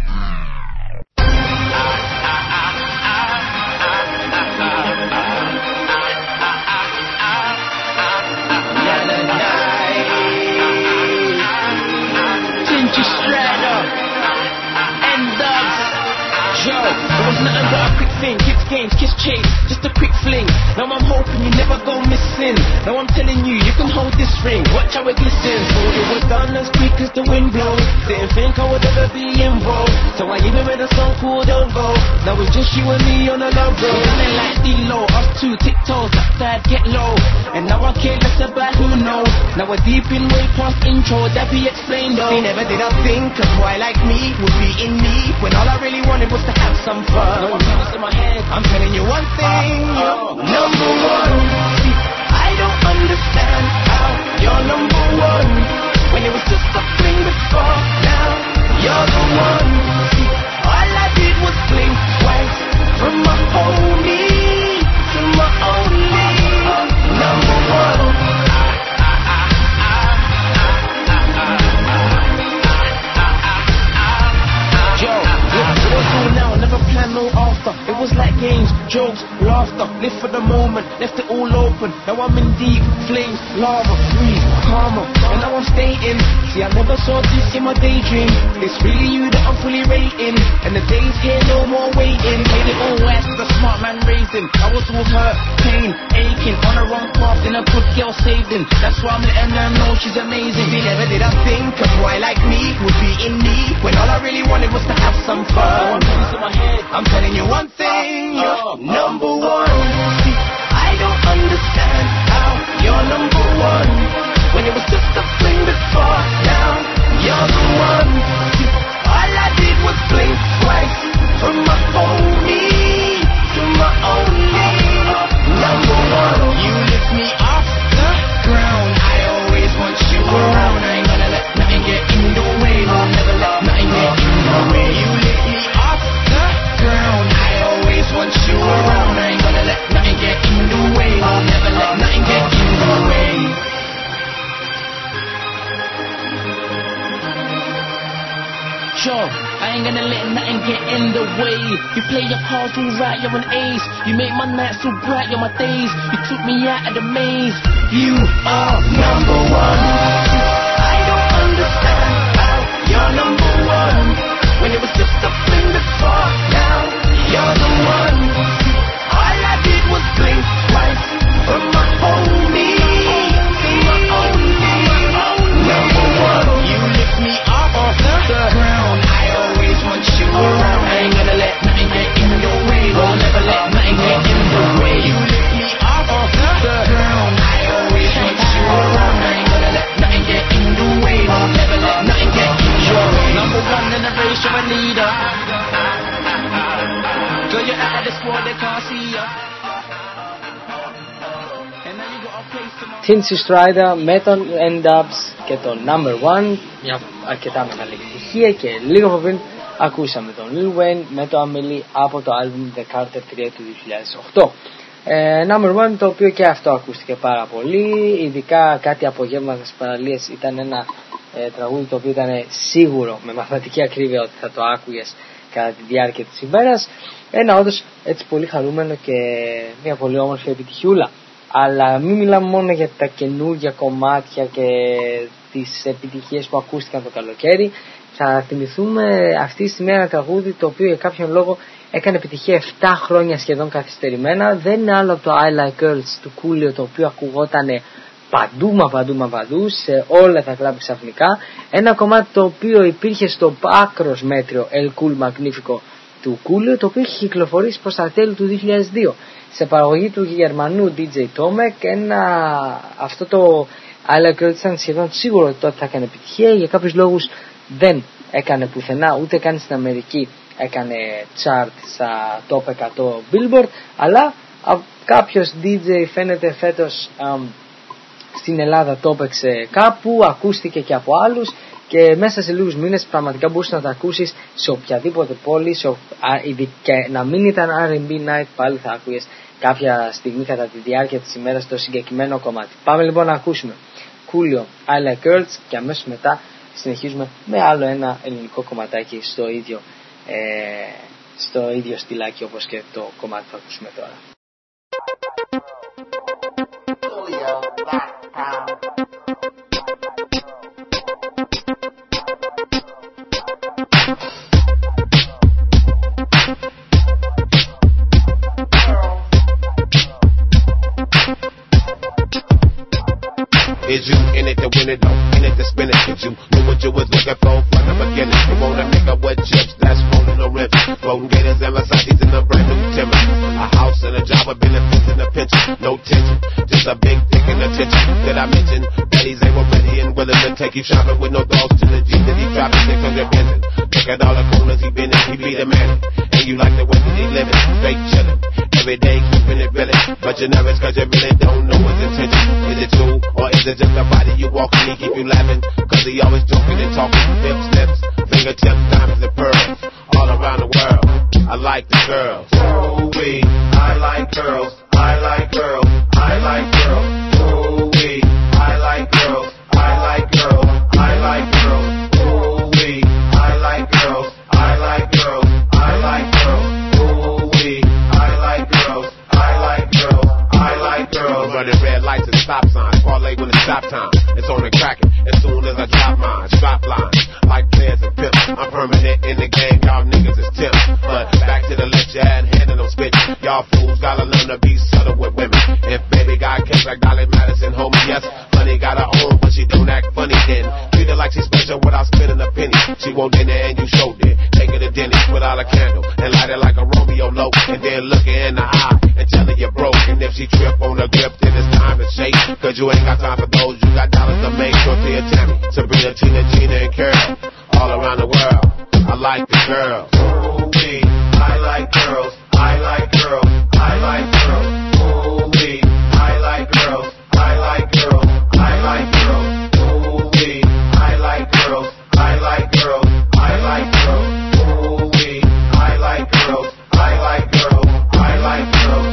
Ginger Strata and Dubs. Yo, it was nothing but a quick thing. Kids games, kiss chase, just a quick fling. Now I'm hoping you never go missing. Now I'm telling you, you can hold this ring. Watch how it glistens. Thought it was done as quick as the wind blows. Didn't think I would ever be involved, so I even made a song called Don't Go. Now it's just you and me on a love road. Running like D-Lo, us two tiptoes, upside get low. And now I care less about who knows. Now we're deep in way past intro, that be explained though. See, never did I think a boy like me would be in me, when all I really wanted was to have some fun. No music in my head. I'm telling you one thing, you're number one. See, I don't understand how you're number one, when it was just a fling before. Now you're the one. See, all I did was blink twice, from my homie to my only number one. Now, never plan no after. It was like games, jokes, laughter. Live for the moment, left it all open. Now I'm in deep flames, lava, freeze, karma. And now I'm stating, see, I never saw this in my daydream. It's really you that I'm fully rating, and the days here, no more waiting. Made it all west, the smart man raising. I was all hurt, pain, aching, on the wrong path, then a good girl saving. That's why I'm letting her know she's amazing. See, never did I think a boy like me would be in me, when all I really wanted was to have some fun. I'm telling you one thing, you're number one. See, I don't understand how you're number one, when it was just a fling before. Now you're the one. See, all I did was blink twice, from my homie to my only number one. You lift me off the ground, I always want you around. I ain't gonna let nothing get in the way, I'll never let nothing get in the way. You lift me off the ground, I always want you around. I ain't gonna let nothing get in the way, I'll never let nothing get in the way. Sure, I ain't gonna let nothing get in the way. You play your cards all right, you're an ace. You make my nights so bright, you're my days. You took me out of the maze. You are number one. I don't understand how you're number one, when it was just a fling before. Now you're the one. All I did was blink twice, from my homie to my only number one. You lift me off the ground, I always want you around. I ain't gonna let nothing get in the way, I'll never let nothing get in the way. You lift me off the ground, I always want you around. I ain't gonna let nothing get in the way, I'll never let nothing get in the way. Number one in the race, you're a leader. but they can't see ya. And now you got a place to my Tinsy Strider με τον N-Dubs και τον Number One, μια αρκετά μεγάλη επιτυχία. Και λίγο από πριν ακούσαμε τον Lil Wayne με το Amelie από το album The Carter 3 του 2008. Number One, το οποίο και αυτό ακούστηκε πάρα πολύ, ειδικά κάτι απογεύματα στις παραλίες. Ήταν ένα τραγούδι το οποίο ήταν σίγουρο με μαθηματική ακρίβεια ότι θα το άκουγες κατά τη διάρκεια της ημέρας. Ένα όντως έτσι πολύ χαρούμενο και μια πολύ όμορφη επιτυχιούλα. Αλλά μην μιλάμε μόνο για τα καινούργια κομμάτια και τις επιτυχίες που ακούστηκαν το καλοκαίρι. Θα θυμηθούμε αυτή τη στιγμή ένα τραγούδι το οποίο για κάποιον λόγο έκανε επιτυχία 7 χρόνια σχεδόν καθυστερημένα. Δεν είναι άλλο από το I Like Girls του Coolio, το οποίο ακουγόταν παντού σε όλα τα κλαμπ ξαφνικά. Ένα κομμάτι το οποίο υπήρχε στο άκρος μέτριο El Cool Magnifico του Coolio, το οποίο έχει κυκλοφορήσει προς τα τέλη του 2002 σε παραγωγή του Γερμανού DJ Tomek. Αυτό το I Like Girls ήταν σχεδόν σίγουρο ότι τότε θα έκανε επιτυχία. Για κάποιους λόγους δεν έκανε πουθενά, ούτε καν στην Αμερική έκανε chart στα top 100 Billboard, αλλά κάποιος DJ φαίνεται φέτος στην Ελλάδα το έπαιξε κάπου, ακούστηκε και από άλλους και μέσα σε λίγους μήνες πραγματικά μπορούσε να τα ακούσεις σε οποιαδήποτε πόλη, και να μην ήταν R&B night πάλι θα άκουγες κάποια στιγμή κατά τη διάρκεια της ημέρας το συγκεκριμένο κομμάτι. Πάμε λοιπόν να ακούσουμε Coolio, I Like Girls και αμέσως μετά συνεχίζουμε με άλλο ένα ελληνικό κομματάκι στο ίδιο στυλάκι όπως και το κομμάτι που θα ακούσουμε τώρα. Is you in it to win it, though? In it to spin it? Did you knew what you was looking for from the beginning? You want a nigga with chips that's rolling no rims, floating gators and Versace's in a brand new Timber. A house and a job with benefits and a pension, no tension, just a big dick and attention. Did I mention that he's able, ready and willing to take you shopping with no dogs to the G that he dropping 600 Benson? Look at all the corners he been in, he be the man, and you like the way that he living, straight chillin'. Every day keeping it real, but you're nervous cause you really don't know his intention. Is it true or is it just a body you walking, he keep you laughing? Cause he always joking and talking, hips, lips, fingertips, diamonds and pearls. All around the world, I like the girls. Ooh-wee, I like girls, I like girls, I like girls. Ooh-wee, I like girls, I like girls, I like girls. Ooh-wee, I like girls, I like girls, I like girls. Ooh-wee, I like girls, I like girls, I like girls. Running red lights and stop signs, parlay when it's stop time. It's on and cracking as soon as I drop mine. Drop lines like players and pimps. I'm permanent in the game, y'all niggas is tips. But back to the left, you had handing them spit. Y'all fools gotta learn to be subtle with women. If baby got cake like Dolly Madison, homie, yes. Honey got her own, but she don't act funny then. Treat her like she's special without spending a penny. She won't dinner and you showed it. Take her to Denny's without a candle and light it like a Romeo low. And then look her in the eye and tell her you're broke. And if she trip on her grip, then it's time to shake. Cause you ain't got time for those, you got dollars to make. Dorothea, Tammy, Sabrina, Tina, Gina, and Carol. All around the world, I like the girls. Ooh-wee, I like girls, I like girls, I like girls. Ooh-wee, I like girls, I like girls, I like girls. Ooh-wee, I like girls, I like girls, I like girls. Ooh-wee, I like girls, I like girls, I like girls.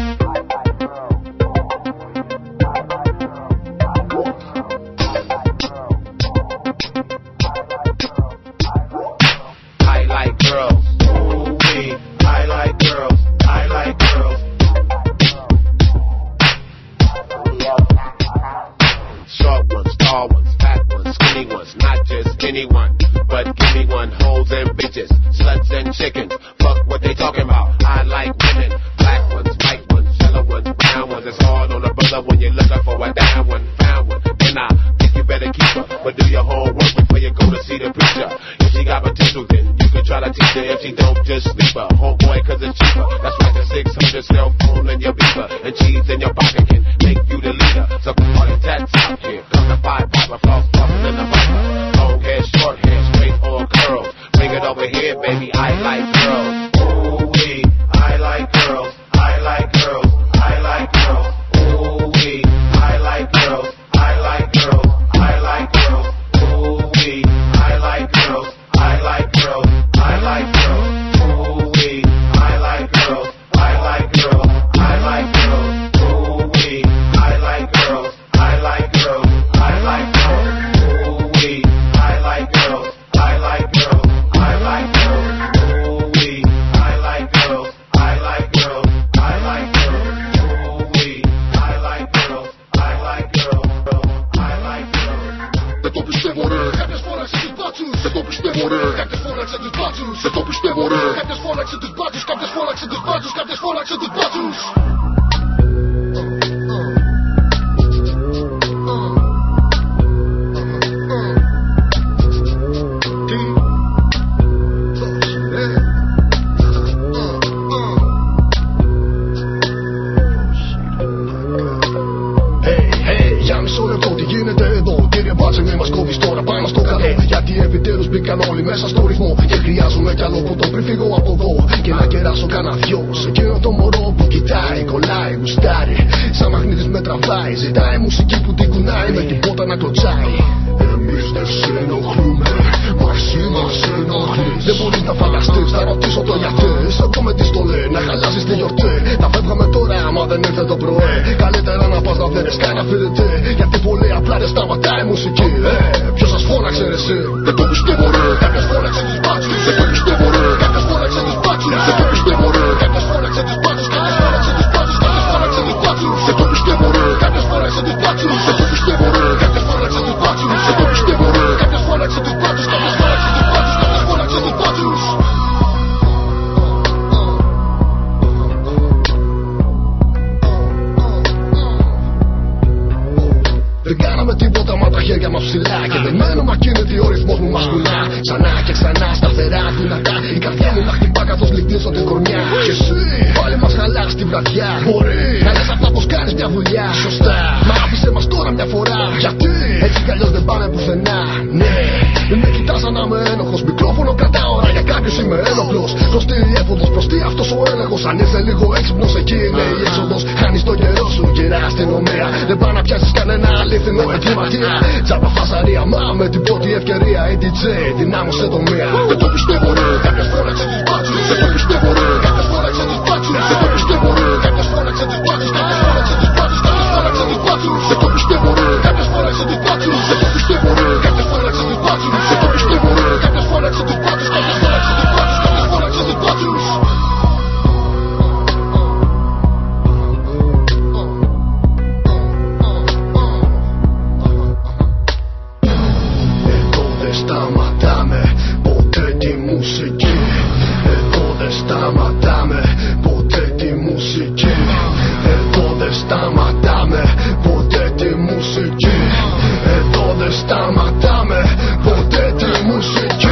I like girls. Ooh-wee, I like girls, I like girls. Short ones, tall ones, fat ones, skinny ones, not just anyone, but give me one, hoes and bitches, sluts and chickens, fuck what they talking about. I like women, black ones, white ones, yellow ones, brown ones. It's hard on a brother when you're looking for a down one, found one. Then I think you better keep her, but do your homework before you go to see the preacher. If she got potential, then you can try to teach her. If she don't, just sleep her. Homeboy, cause it's cheaper. That's right, the 600 cell phone and your beeper, and cheese in your pocket can make you the leader. So party tats out here, come to 5 popper, floss, flossing in the viper. Long hair, short hair, straight or curls. Bring it over here, baby, I like girls. Ooh-wee, I like girls, I μέσα στο ρυθμό. Και χρειάζομαι κι άλλο που το πριν φύγω από εδώ. Και να κεράσω κανένα δυο. Σε εκείνο το μωρό που κοιτάει, κολλάει, γουστάρει. Σαν μαγνήτης με τραβάει. Ζητάει μουσική που την κουνάει. Με την πότα να κλωτσάει. Εμείς δεν σε ενοχλούμε. Μα εσύ μας ενοχλείς. Δεν μπορείς να φανταστείς. Θα ρωτήσω το γιατί. Εγώ με τη στολή να χαλάσεις τη γιορτή. Θα φεύγαμε τώρα άμα δεν ήρθε το πρωί. Καλύτερα να πας να φέρεις κανένα φοιτητή. Γιατί πολύ απλά δεν σταματάει η μουσική. Ποιος σας φώναξε ρε εσύ? Δεν το πιστεύω ρε. Κάποιος φώναξε τις μπάτσους. Δεν το πιστεύω ρε. Κάποιος φώναξε τις μπάτσους. Δεν το πιστεύω ρε. Κάποιος φώναξε τις μπάτσους. Κάποιος φώναξε τις μπάτσους. Κάποιος φώναξε τις μπάτσους. Δεν το πιστεύω ρε. Κάποιος φώναξε τις μπάτσους. Δεν το πιστεύω ρε. Κάποιος φώναξε τις μπάτσους. Δεν το πιστεύω ρε. Κάποιος φώναξε τις μπάτσους. Κάποιος φώναξε τις μπάτσους. Κάποιος φώναξε τις μπάτσους. Δεν κάναμε τίποτα μα τα χέρια μας ψηλά. Και δεν μένουμε ακίνητοι, ο ρυθμός μου μας πουλά. Ξανά και ξανά σταθερά, δυνατά. Η καρδιά μου να χτυπά καθώς λυκνίζω την κορμιά. Και εσύ πάλι μας χαλάς τη βραδιά. Μπορεί να λες αυτά πως κάνεις μια δουλειά. Σωστά, μα άφησε μας τώρα μια φορά. Γιατί έτσι κι αλλιώς δεν πάμε πουθενά. Ναι, μην με κοιτάς σαν να είμαι ένοχος. Μικρόφωνο κρατάω ώρα για κάποιους είμαι ένοχλος. Προστή έφοδος, προστή αυτός ο έλεγχος. Αν είσαι λίγο έξυπνος εκεί είναι η έξοδος. Χάνεις το καιρό σου, γυρά αστυνομία. Δεν πάει να πιάσεις κανένα αλήθινο εγκληματία. Τσάπα φασαρία, μα με την πρώτη ευκαιρία. Η DJ δυνάμωσε το μία. Δεν το πιστεύω ρε. Κάποιος φώναξε τις μπάτσους. Δεν το πιστεύω ρε. Κάποιος φώναξε τις μπάτσους. Δεν το πιστεύω ρε. Κάποιος φώναξε τις μπάτσους. Κάποιος φώναξε τις μπάτσους. Κάποιος φώναξε τις μπάτσους. Δεν το πιστεύω ρε. Κάποιος φώναξε τις μπάτσους. Δεν το πιστεύω ρε. Κάποιος φώναξε τις μπάτσους. Δεν το πιστεύω ρε. Κάποιος φώναξε τις μπάτσους. Κάποιος φώναξε τις μπάτσους. Κάποιος φώναξε τις μπάτσους. Σταματάμε ποτέ τη μουσική. Εδώ δεν σταματάμε ποτέ τη μουσική. Εδώ δεν σταματάμε ποτέ τη μουσική. Εδώ δεν σταματάμε ποτέ τη μουσική.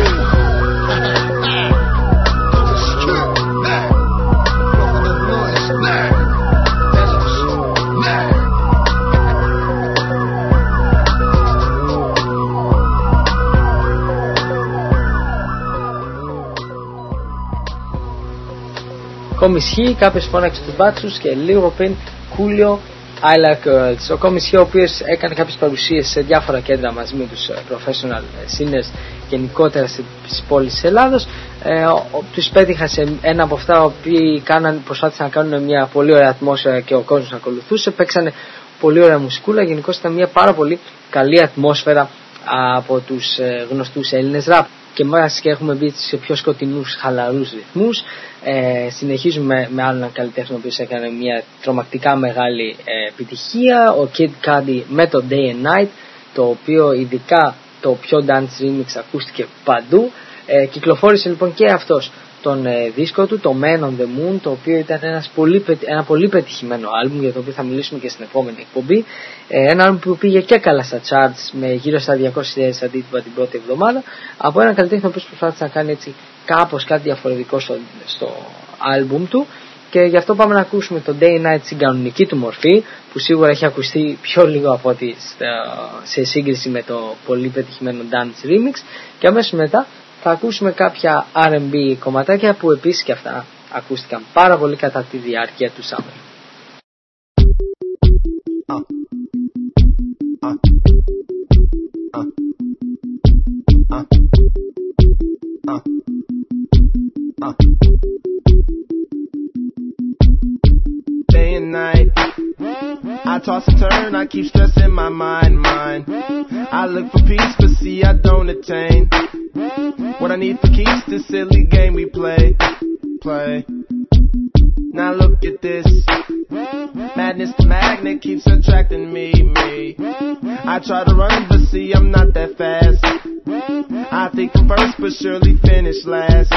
Κομισχύ, κάποιος φώναξε τους μπάτσους και λίγο πριν Κούλιο, I Like Girls. Ο Κομισχύ, ο οποίος έκανε κάποιες παρουσίες σε διάφορα κέντρα μαζί με τους professional singers γενικότερα στις πόλεις της Ελλάδος, τους πέτυχα σε ένα από αυτά οποίοι προσπάθησαν να κάνουν μια πολύ ωραία ατμόσφαιρα και ο κόσμος ακολουθούσε, παίξανε πολύ ωραία μουσικούλα, γενικώς ήταν μια πάρα πολύ καλή ατμόσφαιρα από τους γνωστούς Έλληνες ραπ. Και μάλιστα και έχουμε μπει σε πιο σκοτεινούς, χαλαρούς ρυθμούς. Συνεχίζουμε με άλλον καλλιτέχνη ο οποίος έκανε μια τρομακτικά μεγάλη επιτυχία, ο Kid Cudi με το Day and Night, το οποίο ειδικά το πιο dance remix ακούστηκε παντού. Κυκλοφόρησε λοιπόν και αυτός τον δίσκο του, το Man on the Moon, το οποίο ήταν ένα πολύ πετυχημένο άλμπουμ, για το οποίο θα μιλήσουμε και στην επόμενη εκπομπή. Ένα άλμπουμ που πήγε και καλά στα charts με γύρω στα 200.000 αντίτυπα την πρώτη εβδομάδα, από έναν καλλιτέχνη ο οποίος προσπάθησε να κάνει έτσι κάπως κάτι διαφορετικό στο άλμπουμ του. Και γι' αυτό πάμε να ακούσουμε το Day and Night στην κανονική του μορφή, που σίγουρα έχει ακουστεί πιο λίγο από ότι σε σύγκριση με το πολύ πετυχημένο dance remix. Και αμέσως μετά θα ακούσουμε κάποια R&B κομματάκια που επίσης και αυτά ακούστηκαν πάρα πολύ κατά τη διάρκεια του Summer. Day and night, I toss and turn, I keep stressing my mind. I look for peace, but see I don't attain what I need for keeps, this silly game we play. Now look at this, madness, the magnet keeps attracting me. I try to run, but see I'm not that fast. I think I'm first, but surely finish last.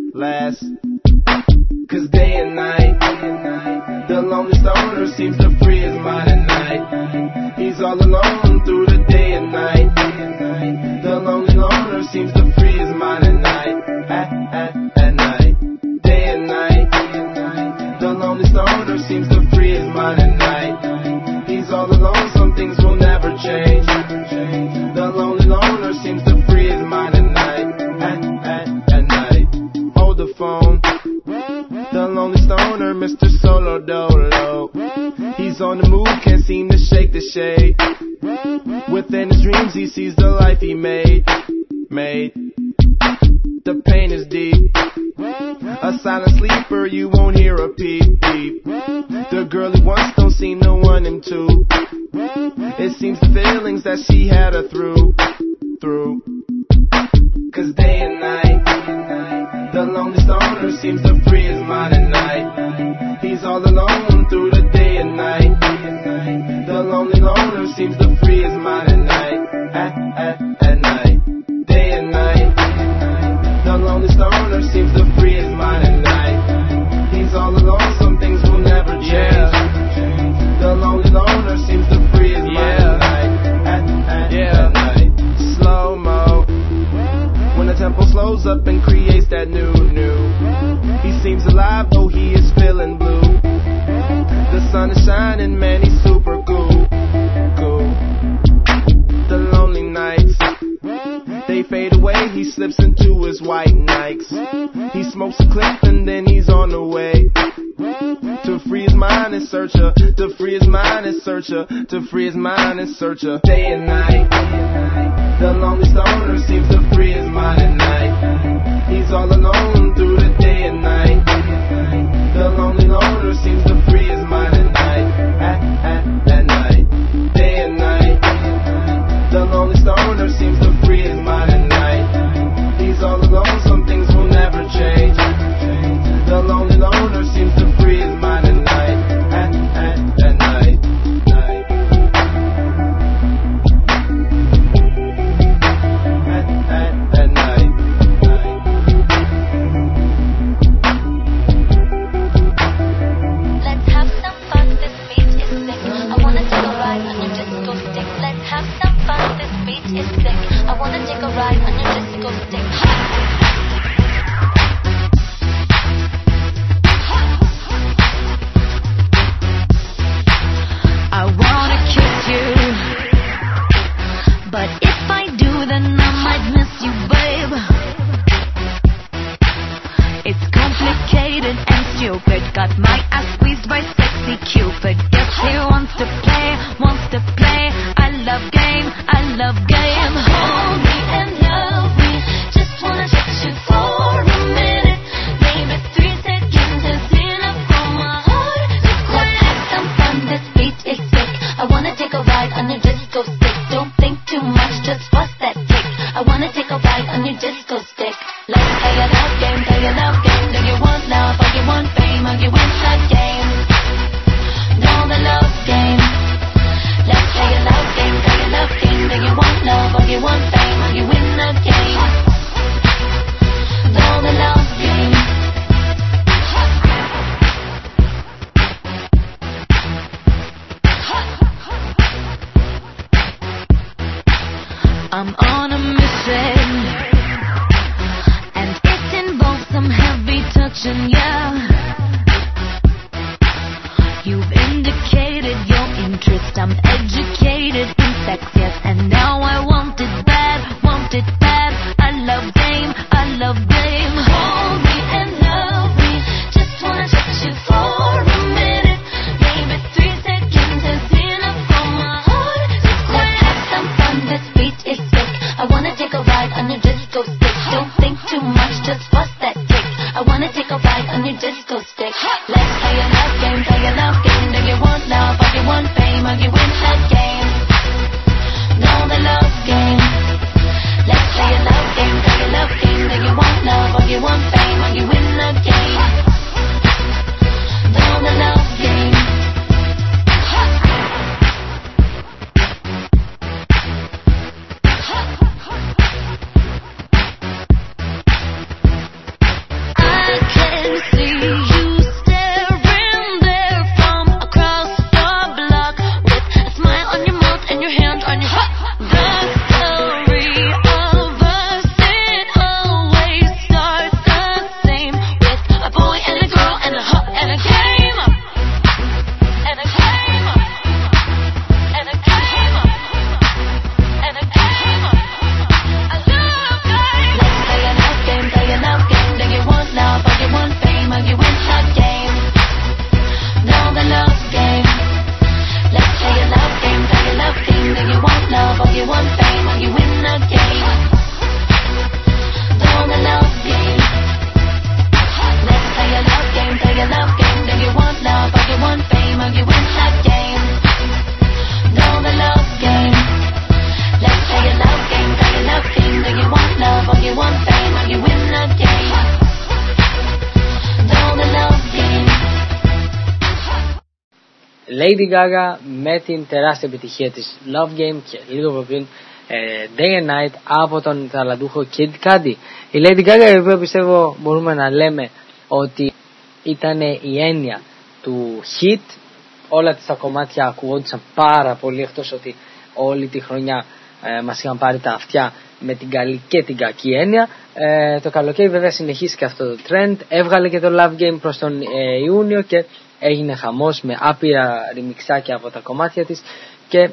Cause day and night, the lonely stoner seems to free his mind at night. He's all alone through the day and night. The lonely loner seems to free his mind at night. At night, day and night. The lonely stoner seems to free his mind at night. He's all alone, some things will never change. The lonely loner seems to free his mind at night. dolo. He's on the move, can't seem to shake the shade. Within his dreams he sees the life he made. The pain is deep. A silent sleeper, you won't hear a peep peep. The girl he wants don't seem to want him to. It seems the feelings that she had her through. Cause day and night, the lonely stoner seems to free his mind at night. He's all alone through the day and night. The lonely loner seems to free his mind at night. At night, day and night. The lonely stoner seems to free his mind at night. He's all alone, some things will never change. The lonely loner seems to free his mind at night. At night, slow-mo. When the tempo slows up and creates that new. He seems alive, though he is feeling blue. The sun is shining, man, he's super cool. The lonely nights, they fade away, he slips into his white Nikes. He smokes a clip and then he's on the way. To free his mind and searcher, to free his mind and searcher, to free his mind and searcher. Day and night, the lonely stoner seems to free his mind at night. He's all alone through the day and night. The lonely loner seems to free his mind at night. At night, day and night. The lonely stoner seems to free his mind at night. He's all alone, some things will never change. The lonely loner seems to free his mind at night. At night. At night. Let's have some fun, this beat is sick. I wanna take a ride on your disco stick. Let's have some fun, this beat is sick. I wanna take a ride on your disco stick. I wanna kiss you, but if I do, then I might miss you, babe. It's complicated and stupid. Got my ass squeezed by sexy Cupid. Yes, he wants to play. I love game. Hold me and love me. Just wanna touch you for a minute. Maybe 3 seconds is enough for my heart. Let's have some fun, this beat is sick. I wanna take a ride on your disco stick. Don't think too much, just bust that kick. I wanna take a ride on your disco stick. Let's play a love game. Do you want love or you want fame or you win the game? Know the love game. Let's play a love game. Do you want love or you want fame or you win the game? Know the love game. I'm on a mission, and it involves some heavy touching, yeah. You've indicated your interest, I'm educated in sex, yes, and now I want it bad. I love game. Hold me and love me, just wanna touch you for a minute. Maybe 3 seconds is enough for my heart. Let's have some fun, this beat is sick. I wanna take a ride on your disco stick. Don't think too much, just bust that kick. I wanna take a ride on your disco stick. Let's play a love game. Do you want love or you want fame or you win the game? Know the love Lady Gaga με την τεράστια επιτυχία της Love Game και λίγο πριν Day and Night από τον ταλαντούχο Kid Cudi. Η Lady Gaga, η οποία πιστεύω μπορούμε να λέμε ότι ήταν η έννοια του hit. Όλα τα κομμάτια ακουγόντουσαν πάρα πολύ, εκτός ότι όλη τη χρονιά μας είχαν πάρει τα αυτιά με την καλή και την κακή έννοια. Το καλοκαίρι βέβαια συνεχίστηκε αυτό το trend, έβγαλε και το Love Game προς τον Ιούνιο και έγινε χαμός με άπειρα ρημιξάκια από τα κομμάτια της και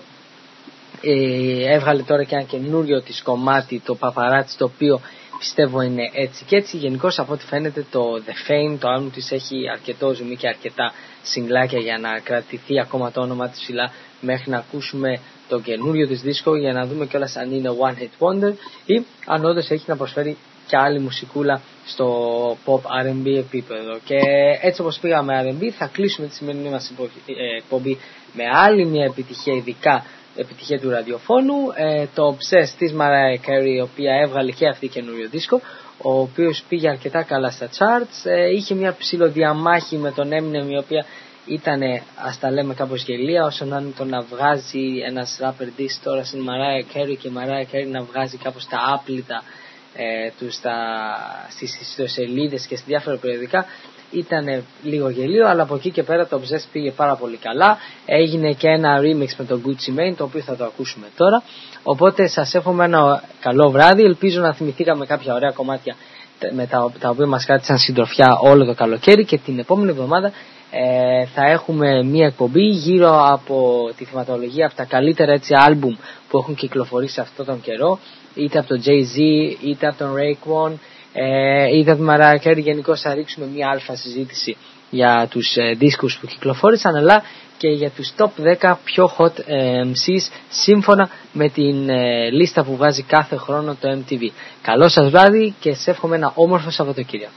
έβγαλε τώρα και ένα καινούριο της κομμάτι, το Paparazzi, το οποίο πιστεύω είναι έτσι και έτσι. Γενικώς από ό,τι φαίνεται το The Fame, το άλμπουμ της, έχει αρκετό ζουμί και αρκετά συγκλάκια για να κρατηθεί ακόμα το όνομα της ψηλά μέχρι να ακούσουμε το καινούριο της δίσκο, για να δούμε κιόλας αν είναι One Hit Wonder ή αν όντως έχει να προσφέρει και άλλη μουσικούλα στο pop R&B επίπεδο. Και έτσι όπως πήγαμε R&B, θα κλείσουμε τη σημερινή μας εκπομπή με άλλη μια επιτυχία, ειδικά επιτυχία του ραδιοφώνου, το Obsessed της Mariah Carey, η οποία έβγαλε και αυτή καινούριο δίσκο, ο οποίος πήγε αρκετά καλά στα charts. Είχε μια ψιλοδιαμάχη με τον Eminem, η οποία ήταν, ας τα λέμε, κάπως γελία, όσο να είναι το να βγάζει ένας rapper diss τώρα στην Mariah Carey και η Mariah Carey να βγάζει κάπως τα άπλυτα του στις ιστοσελίδες και σε διάφορα περιοδικά. Ήταν λίγο γελίο, αλλά από εκεί και πέρα το Obsessed πήγε πάρα πολύ καλά. Έγινε και ένα remix με τον Gucci Mane, το οποίο θα το ακούσουμε τώρα. Οπότε σας εύχομαι ένα καλό βράδυ. Ελπίζω να θυμηθήκαμε κάποια ωραία κομμάτια με τα οποία μας κράτησαν συντροφιά όλο το καλοκαίρι, και την επόμενη εβδομάδα θα έχουμε μία εκπομπή γύρω από τη θεματολογία από τα καλύτερα έτσι άλμπουμ που έχουν κυκλοφορήσει αυτόν τον καιρό, είτε από τον Jay-Z είτε από τον Raekwon είτε από τη Mariah Carey. Γενικώς θα ρίξουμε μία αλφα συζήτηση για τους δίσκους που κυκλοφόρησαν, αλλά και για τους top 10 πιο hot MCs σύμφωνα με την λίστα που βγάζει κάθε χρόνο το MTV. Καλό σας βράδυ και σε εύχομαι ένα όμορφο Σαββατοκύριακο.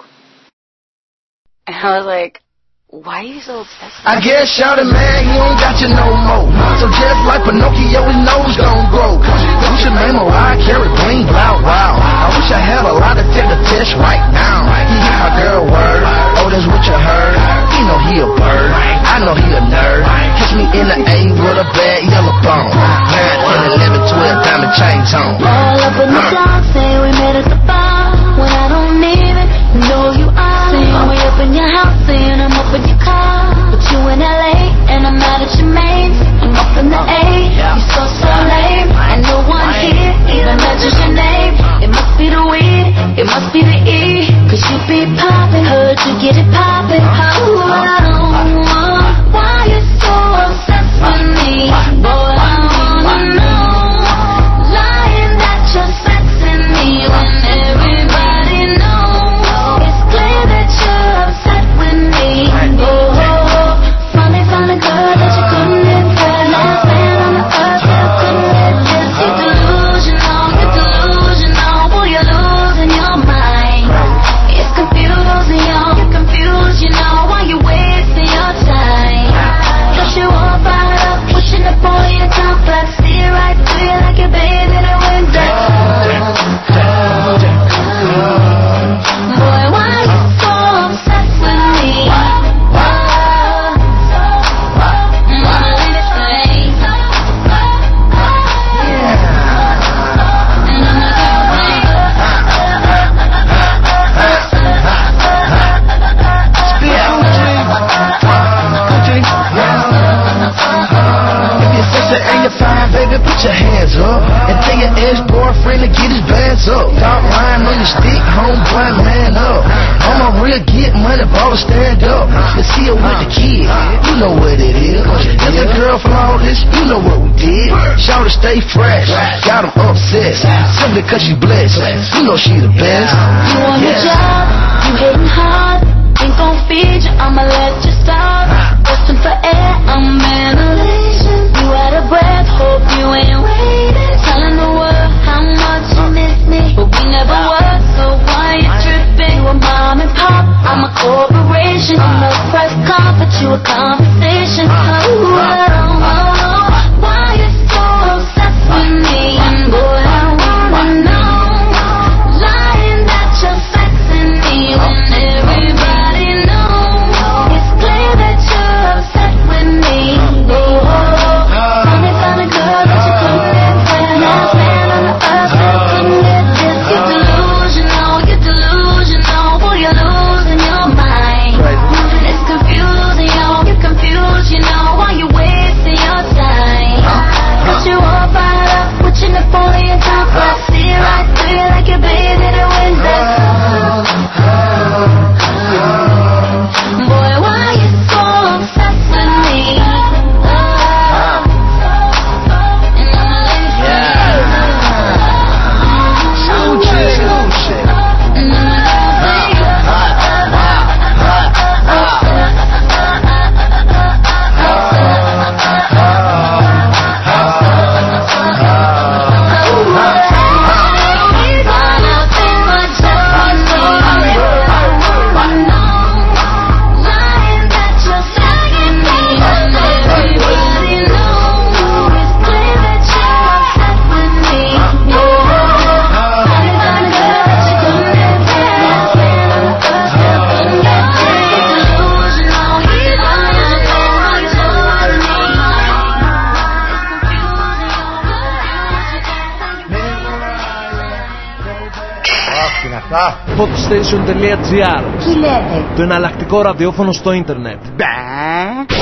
Why are you so obsessed? I guess shout it, man, he ain't got you no more. So just like Pinocchio, his nose gon' grow. What's your name? Mariah Carey, bling, blow, wow. I wish I had a lot to take the test right now. He hit my girl word, oh, that's what you heard. You know he a bird, I know he a nerd. Catch me in the A with a bad yellow bone. 9, 10, 11, 12, diamond chains on. All up in the cloud, say we met at the bar. When I don't even know you are. Saying we up in your house, saying I'm up in your car. But you in LA, and I'm out at your main. I'm up in the A, you so lame. And no one here even mentions your name. It must be the weed, it must be the E. Cause you be poppin', heard you get it poppin'. Why you so obsessed with me? Boy, I wanna know. Lying that you're sexing me when everybody knows. It's clear that you're upset with me. Finally found a girl that you couldn't impress. Last man on the earth that couldn't resist. You're delusional, boy, you're losing your mind. It's confusing, you're confused, you know why you're wasting your time. Don't you walk right up, pushing up on your top back, see right through you like a baby that went down. Boy, why you so obsessed with me? And you're fine, baby, put your hands up. And tell your ex-boyfriend to get his bands up. Dog line on your stick, homeboy, man up. On my real, get money, baller, stand up. Let's see her with the kid, you know what it is. That's a girl from all this, you know what we did. Shout to stay fresh, got them obsessed. Simply cause she blessed, you know she the best. You want a job, you hitting hard. Ain't gon' feed you, I'ma let you stop. Listen for air, I'm ventilation. You out of breath, hope you ain't waiting. Telling the world how much you miss me, but we never were, so why you tripping? You a mom and pop, I'm a corporation. I'm no press conference, you a conversation. I don't know why you so obsessed with me. Boy, I wanna know. Lying that you're sexing me when everybody knows. It's clear Τι είναι αυτά? Podstation.gr. Τι λέτε? Το εναλλακτικό ραδιόφωνο στο ίντερνετ. Μπε.